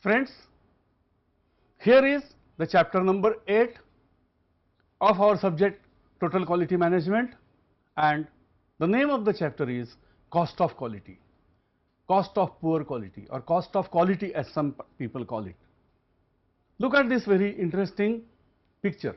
Friends, here is the chapter number 8 of our subject Total Quality Management, and the name of the chapter is Cost of Quality, Cost of Poor Quality, or Cost of Quality as some people call it. Look at this very interesting picture.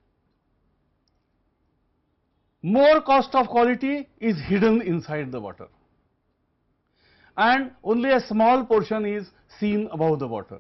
More cost of quality is hidden inside the water, and only a small portion is seen above the water.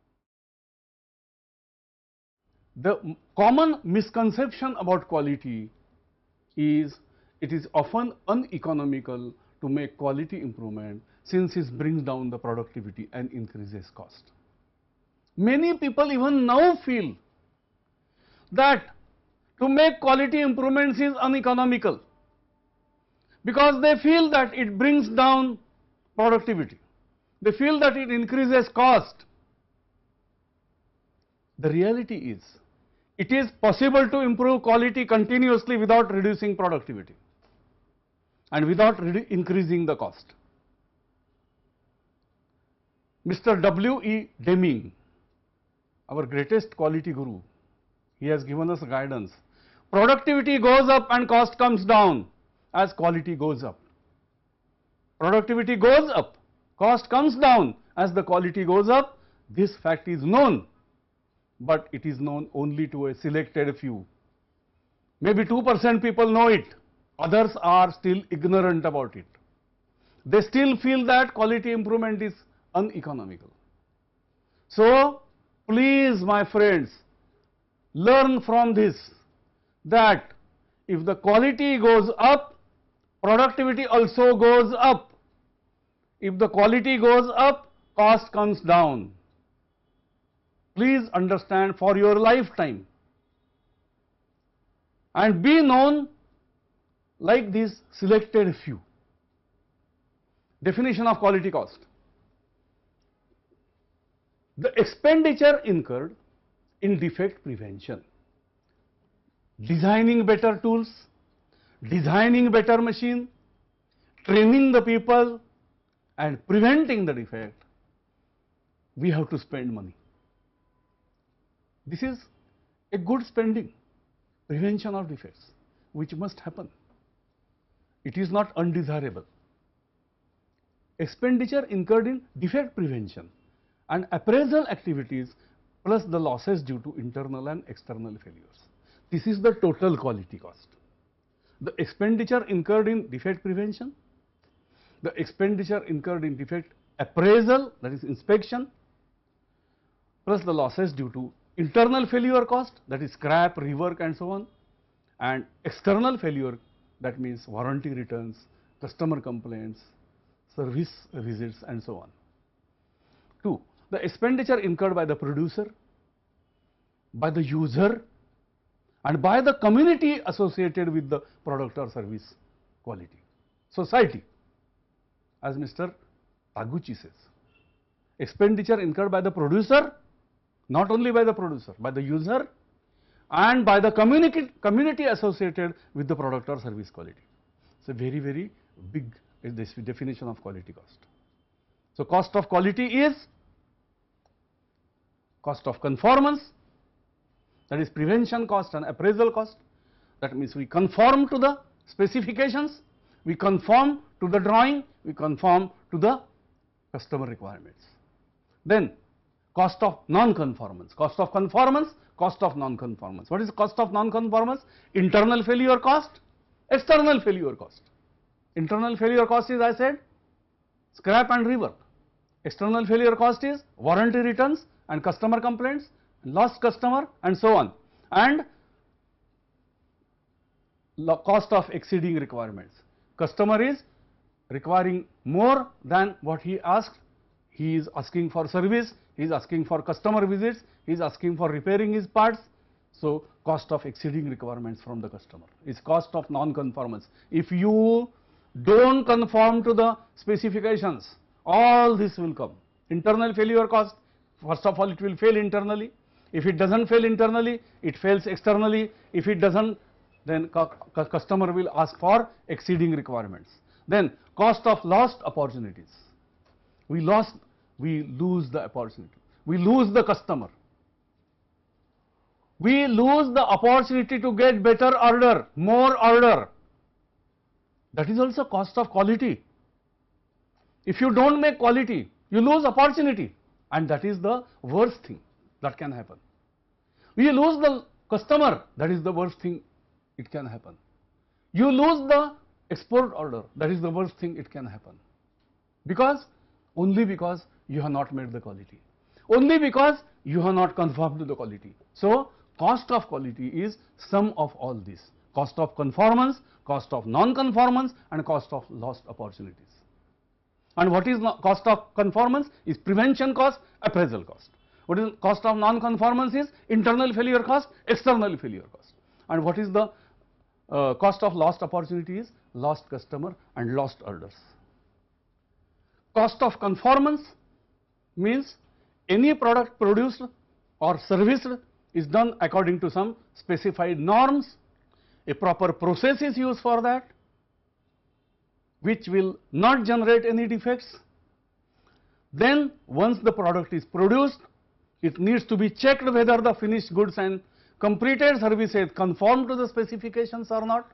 The common misconception about quality is it is often uneconomical to make quality improvement since it brings down the productivity and increases cost. Many people even now feel that to make quality improvements is uneconomical because they feel that it brings down productivity. They feel that it increases cost. The reality is, it is possible to improve quality continuously without reducing productivity and without increasing the cost. Mr. W.E. Deming, our greatest quality guru, he has given us guidance. Productivity goes up and cost comes down as quality goes up. Productivity goes up, cost comes down as the quality goes up. This fact is known, but it is known only to a selected few. Maybe 2% people know it, others are still ignorant about it. They still feel that quality improvement is uneconomical. So, please my friends, learn from this that if the quality goes up, productivity also goes up. If the quality goes up, cost comes down. Please understand for your lifetime and be known like this selected few. Definition of quality cost. The expenditure incurred in defect prevention, designing better tools, designing better machine, training the people and preventing the defect, we have to spend money. This is a good spending, prevention of defects, which must happen. It is not undesirable. Expenditure incurred in defect prevention and appraisal activities plus the losses due to internal and external failures. This is the total quality cost. The expenditure incurred in defect prevention, the expenditure incurred in defect appraisal, that is inspection, plus the losses due to internal failure cost, that is scrap, rework and so on, and external failure, that means warranty returns, customer complaints, service visits and so on. 2. The expenditure incurred by the producer, by the user and by the community associated with the product or service quality, society, as Mr. Taguchi says. Expenditure incurred by the producer, not only by the producer, by the user and by the community associated with the product or service quality. It's a very, very big this definition of quality cost. So, cost of quality is cost of conformance, that is prevention cost and appraisal cost. That means we conform to the specifications, we conform to the drawing, we conform to the customer requirements. Then cost of non-conformance, cost of conformance, cost of non-conformance. What is cost of non-conformance? Internal failure cost, external failure cost. Internal failure cost is, I said, scrap and rework. External failure cost is warranty returns and customer complaints, lost customer and so on, and cost of exceeding requirements. Customer is requiring more than what he asked. He is asking for service, he is asking for customer visits, he is asking for repairing his parts. So, cost of exceeding requirements from the customer is cost of non-conformance. If you don't conform to the specifications, all this will come. Internal failure cost, first of all it will fail internally. If it doesn't fail internally, it fails externally. If it doesn't, then customer will ask for exceeding requirements. Then cost of lost opportunities. We lose the opportunity. we lose the customer. We lose the opportunity to get better order, more order. That is also cost of quality. If you don't make quality, you lose opportunity, and that is the worst thing that can happen. We lose the customer, that is the worst thing it can happen. You lose the export order, that is the worst thing it can happen. Because, only because you have not made the quality. Only because you have not conformed to the quality. So, cost of quality is sum of all this. Cost of conformance, cost of non-conformance, and cost of lost opportunities. And what is cost of conformance? Is prevention cost, appraisal cost. What is cost of non-conformance? Is internal failure cost, external failure cost. And what is the cost of lost opportunities? Lost customer and lost orders. Cost of conformance means any product produced or serviced is done according to some specified norms. A proper process is used for that, which will not generate any defects. Then once the product is produced, it needs to be checked whether the finished goods and completed services conform to the specifications or not.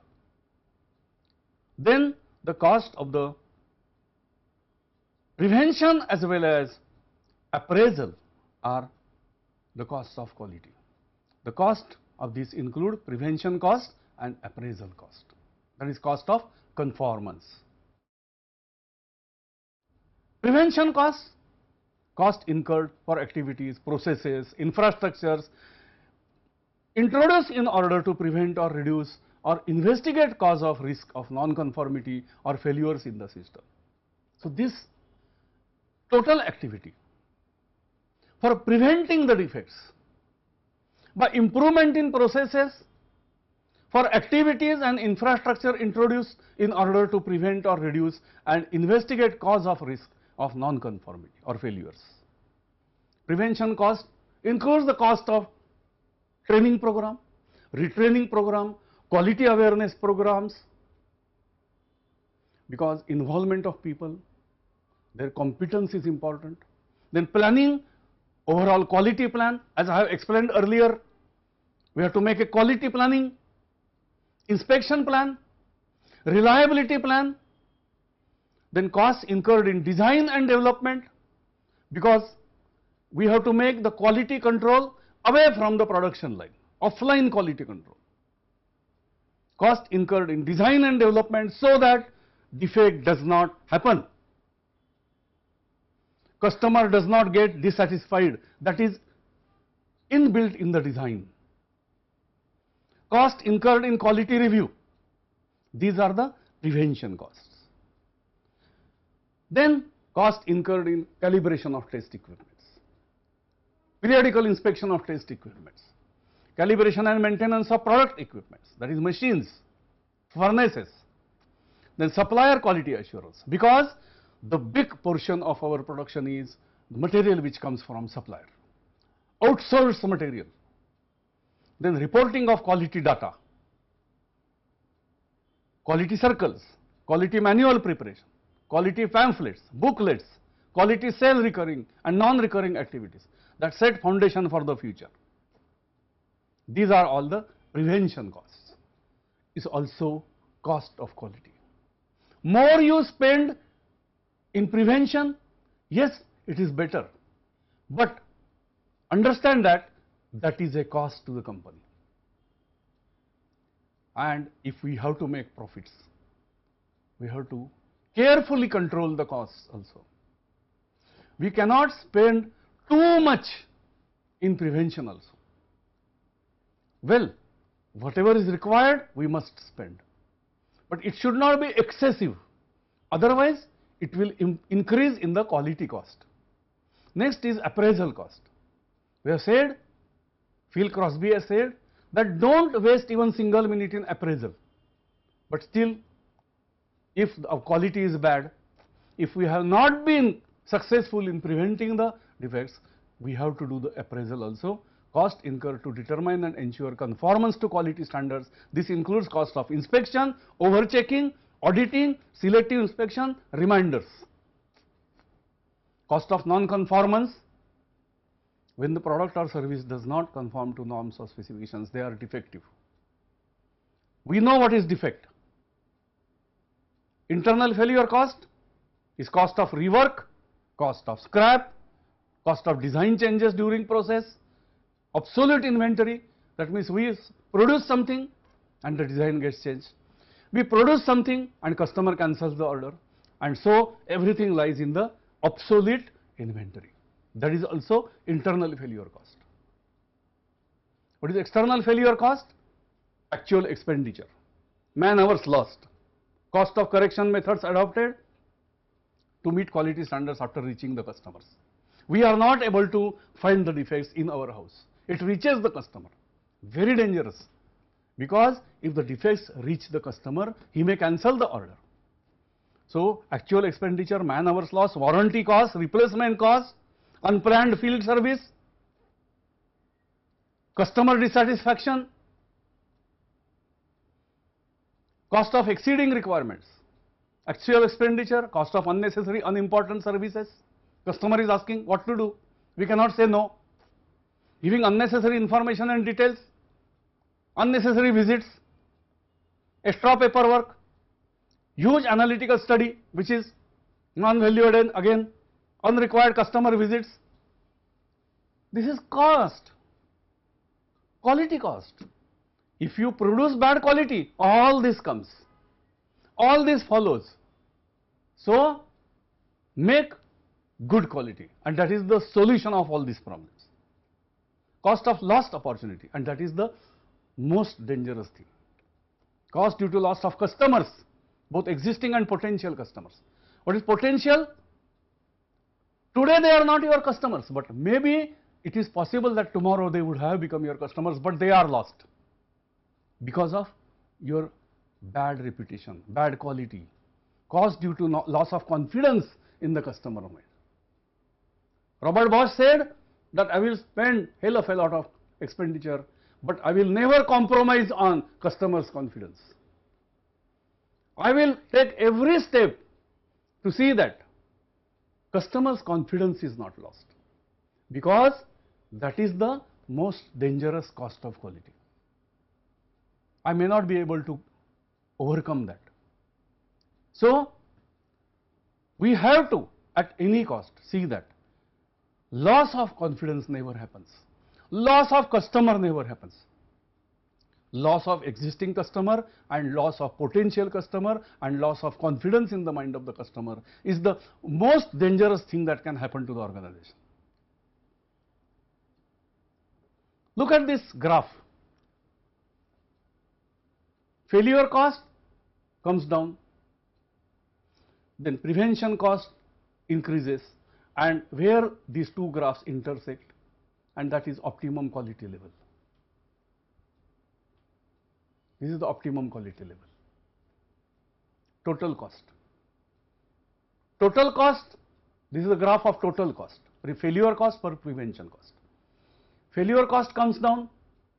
Then the cost of the prevention as well as appraisal are the costs of quality. The cost of this include prevention cost and appraisal cost, that is cost of conformance. Prevention costs, cost incurred for activities, processes, infrastructures introduced in order to prevent or reduce or investigate cause of risk of non-conformity or failures in the system. So, this total activity for preventing the defects by improvement in processes, for activities and infrastructure introduced in order to prevent or reduce and investigate cause of risk of non-conformity or failures. Prevention cost includes the cost of training program, retraining program, quality awareness programs, because involvement of people, their competence is important. Then planning, overall quality plan, as I have explained earlier, we have to make a quality planning, inspection plan, reliability plan, then costs incurred in design and development, because we have to make the quality control away from the production line, offline quality control. Cost incurred in design and development so that defect does not happen. Customer does not get dissatisfied, that is inbuilt in the design. Cost incurred in quality review, these are the prevention costs. Then cost incurred in calibration of test equipments, periodical inspection of test equipments, calibration and maintenance of product equipments, that is machines, furnaces, then supplier quality assurance, because the big portion of our production is material which comes from supplier, outsourced material. Then reporting of quality data, quality circles, quality manual preparation, quality pamphlets, booklets, quality sale recurring and non-recurring activities that set foundation for the future. These are all the prevention costs. Is also cost of quality. More you spend in prevention, yes, it is better, but understand that that is a cost to the company. And if we have to make profits, we have to carefully control the costs also. We cannot spend too much in prevention also. Well, whatever is required, we must spend, but it should not be excessive, otherwise it will increase in the quality cost. Next is appraisal cost. We have said, Phil Crosby has said that don't waste even single minute in appraisal, but still if the quality is bad, if we have not been successful in preventing the defects, we have to do the appraisal also. Cost incurred to determine and ensure conformance to quality standards. This includes cost of inspection, overchecking, auditing, selective inspection, reminders. Cost of non-conformance, when the product or service does not conform to norms or specifications, they are defective. We know what is defect. Internal failure cost is cost of rework, cost of scrap, cost of design changes during process, obsolete inventory. That means we produce something and the design gets changed. We produce something and customer cancels the order, and so everything lies in the obsolete inventory. That is also internal failure cost. What is external failure cost? Actual expenditure, man hours lost, cost of correction methods adopted to meet quality standards after reaching the customers. We are not able to find the defects in our house. It reaches the customer. Very dangerous, because if the defects reach the customer, he may cancel the order. So, actual expenditure, man hours loss, warranty cost, replacement cost, unplanned field service, customer dissatisfaction, cost of exceeding requirements, actual expenditure, cost of unnecessary, unimportant services. Customer is asking what to do. We cannot say no. Giving unnecessary information and details, unnecessary visits, extra paperwork, huge analytical study which is non-value added, again unrequired customer visits. This is cost, quality cost. If you produce bad quality, all this comes, all this follows. So, make good quality, and that is the solution of all these problems. Cost of lost opportunity, and that is the most dangerous thing. Cost due to loss of customers, both existing and potential customers. What is potential? Today they are not your customers, but maybe it is possible that tomorrow they would have become your customers, but they are lost because of your bad reputation, bad quality. Cost due to loss of confidence in the customer mind. Robert Bosch said that I will spend hell of a lot of expenditure, but I will never compromise on customers' confidence. I will take every step to see that customers' confidence is not lost, because that is the most dangerous cost of quality. I may not be able to overcome that. So, we have to at any cost see that loss of confidence never happens, loss of customer never happens. Loss of existing customer and loss of potential customer and loss of confidence in the mind of the customer is the most dangerous thing that can happen to the organization. Look at this graph. Failure cost comes down, then prevention cost increases, and where these two graphs intersect, and that is optimum quality level. This is the optimum quality level. Total cost. Total cost, this is the graph of total cost, failure cost per prevention cost. Failure cost comes down,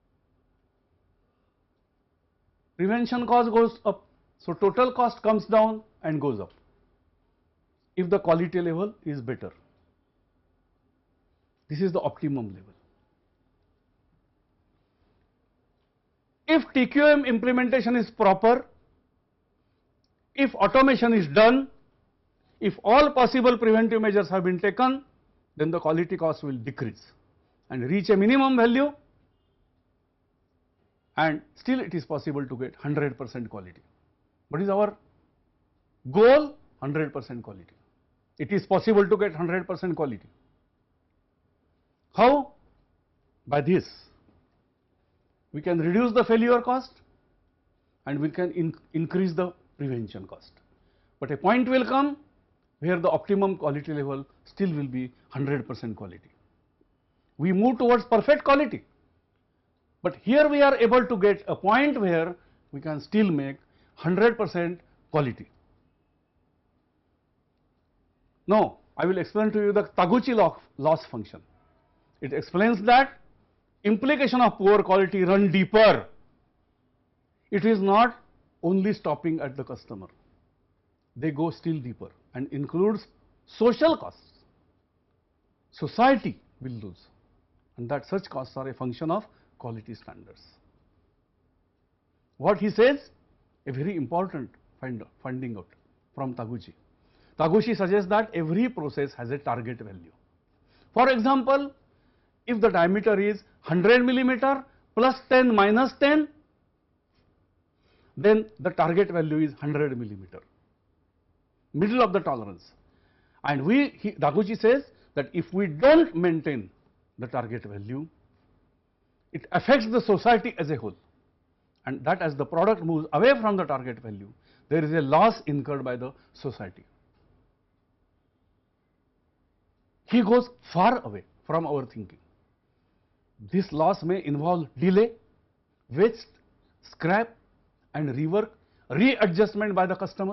prevention cost goes up, so total cost comes down and goes up if the quality level is better. This is the optimum level. If TQM implementation is proper, if automation is done, if all possible preventive measures have been taken, then the quality cost will decrease and reach a minimum value, and still it is possible to get 100% quality. What is our goal? 100% quality. It is possible to get 100% quality. How? By this. We can reduce the failure cost and we can increase the prevention cost. But a point will come where the optimum quality level still will be 100% quality. We move towards perfect quality, but here we are able to get a point where we can still make 100% quality. Now, I will explain to you the Taguchi loss function. It explains that implication of poor quality run deeper. It is not only stopping at the customer. They go still deeper and includes social costs. Society will lose. and that such costs are a function of quality standards. What he says, a very important finding out from Taguchi. Taguchi suggests that every process has a target value. For example, if the diameter is 100 millimeter plus 10 minus 10, then the target value is 100 millimeter, middle of the tolerance. And Taguchi says that if we don't maintain the target value, it affects the society as a whole, and that as the product moves away from the target value, there is a loss incurred by the society. He goes far away from our thinking. This loss may involve delay, waste, scrap and rework, readjustment by the customer.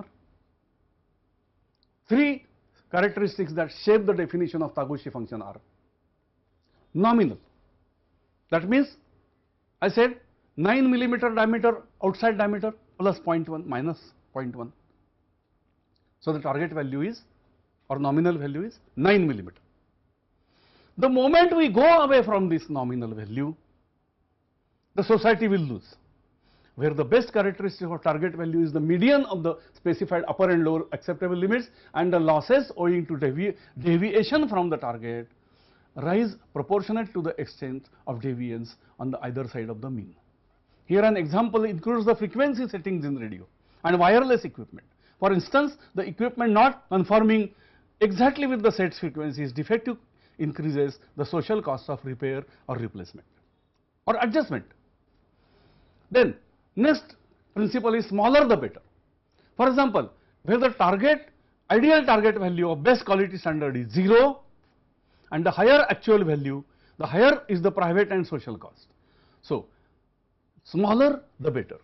Three characteristics that shape the definition of Taguchi function are: nominal, that means I said 9 millimeter diameter, outside diameter plus 0.1 minus 0.1. So, the target value is, or nominal value is 9 millimeter. The moment we go away from this nominal value, the society will lose, where the best characteristic of target value is the median of the specified upper and lower acceptable limits, and the losses owing to deviation from the target rise proportionate to the extent of deviance on the either side of the mean. Here an example includes the frequency settings in radio and wireless equipment. For instance, the equipment not conforming exactly with the set frequency is defective, increases the social cost of repair or replacement or adjustment. Then next principle is smaller the better. For example, where the ideal target value of best quality standard is 0 and the higher actual value, the higher is the private and social cost. So, smaller the better.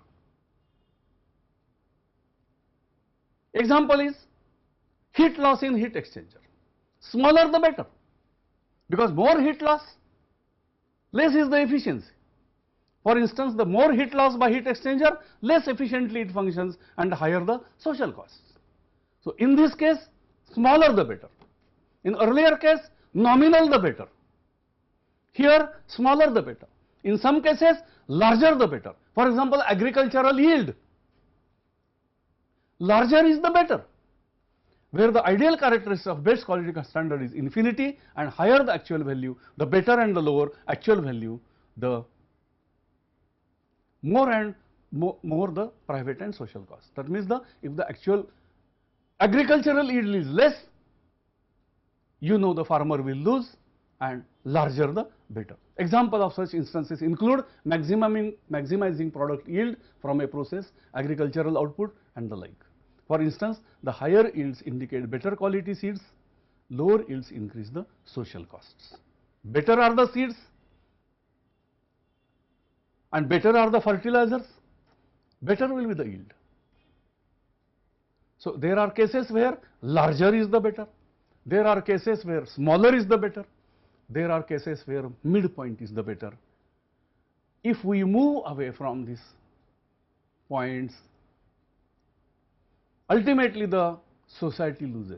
Example is heat loss in heat exchanger. Smaller the better, because more heat loss, less is the efficiency. For instance, the more heat loss by heat exchanger, less efficiently it functions and higher the social costs. So, in this case, smaller the better. In earlier case, nominal the better. Here, smaller the better. In some cases, larger the better. For example, agricultural yield, larger is the better, where the ideal characteristic of best quality standard is infinity and higher the actual value, the better and the lower actual value, the more the private and social cost. That means if the actual agricultural yield is less, you know the farmer will lose, and larger the better. Example of such instances include maximizing product yield from a process, agricultural output and the like. For instance, the higher yields indicate better quality seeds, lower yields increase the social costs. Better are the seeds and better are the fertilizers, better will be the yield. So, there are cases where larger is the better, there are cases where smaller is the better, there are cases where midpoint is the better. If we move away from these points, ultimately the society loses.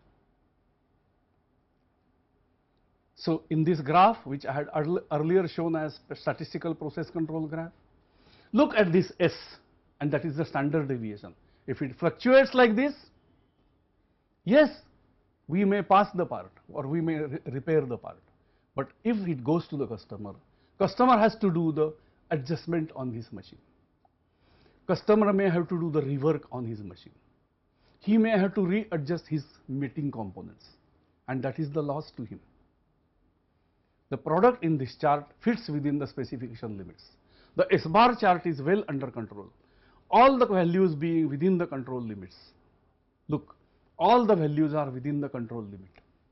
So, in this graph which I had earlier shown as a statistical process control graph, look at this S, and that is the standard deviation. If it fluctuates like this, yes, we may pass the part or we may repair the part, but if it goes to the customer, customer has to do the adjustment on his machine. Customer may have to do the rework on his machine. He may have to readjust his mating components, and that is the loss to him. The product in this chart fits within the specification limits. The S bar chart is well under control, all the values being within the control limits. Look, all the values are within the control limit.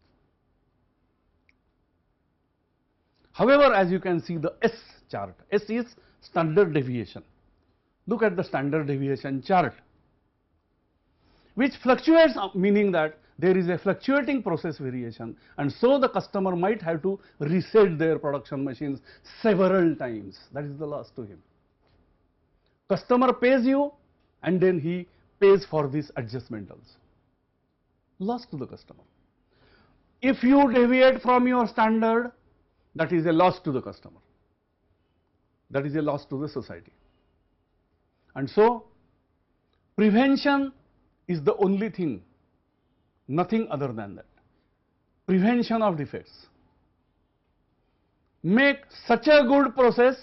However, as you can see the S chart, S is standard deviation. Look at the standard deviation chart, which fluctuates, meaning that there is a fluctuating process variation, and so the customer might have to reset their production machines several times. That is the loss to him. Customer pays you and then he pays for this adjustment also. Loss to the customer. If you deviate from your standard, that is a loss to the customer. That is a loss to the society. And so, prevention is the only thing, nothing other than that. Prevention of defects. Make such a good process,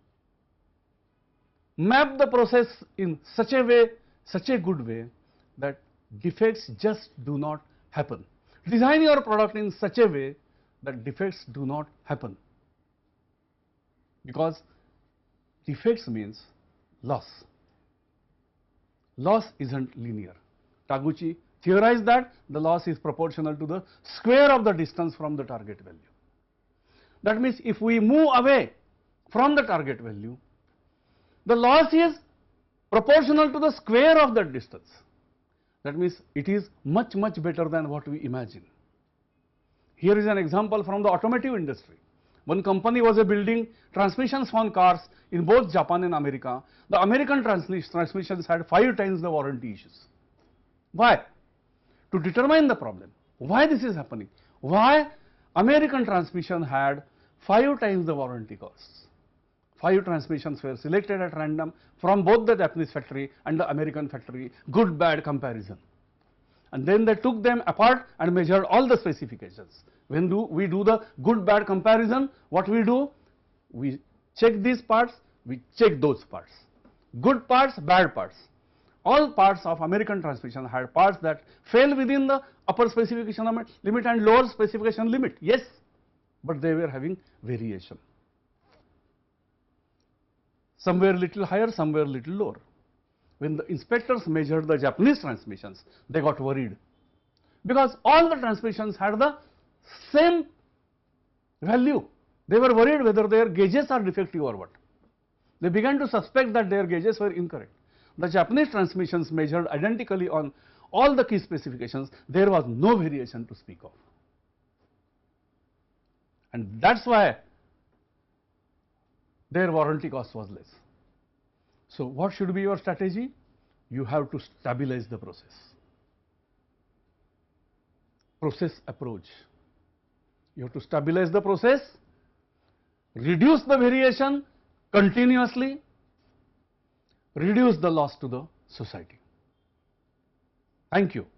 map the process in such a way, such a good way that defects just do not happen. Design your product in such a way that defects do not happen, because defects means loss. Loss isn't linear. Taguchi theorized that the loss is proportional to the square of the distance from the target value. That means if we move away from the target value, the loss is proportional to the square of that distance. That means it is much, much better than what we imagine. Here is an example from the automotive industry. One company was building transmissions on cars in both Japan and America. The American transmissions had 5 times the warranty issues. Why? To determine the problem. Why this is happening? Why American transmission had 5 times the warranty costs? 5 transmissions were selected at random from both the Japanese factory and the American factory, good bad comparison. And then they took them apart and measured all the specifications. When we do the good bad comparison, what we do? We check these parts, we check those parts. Good parts, bad parts. All parts of American transmission had parts that fell within the upper specification limit and lower specification limit. Yes, but they were having variation. Somewhere little higher, somewhere little lower. When the inspectors measured the Japanese transmissions, they got worried, because all the transmissions had the same value. They were worried whether their gauges are defective or what. They began to suspect that their gauges were incorrect. The Japanese transmissions measured identically on all the key specifications. There was no variation to speak of. And that's why their warranty cost was less. So what should be your strategy? You have to stabilize the process. Process approach. You have to stabilize the process, reduce the variation continuously, reduce the loss to the society. Thank you.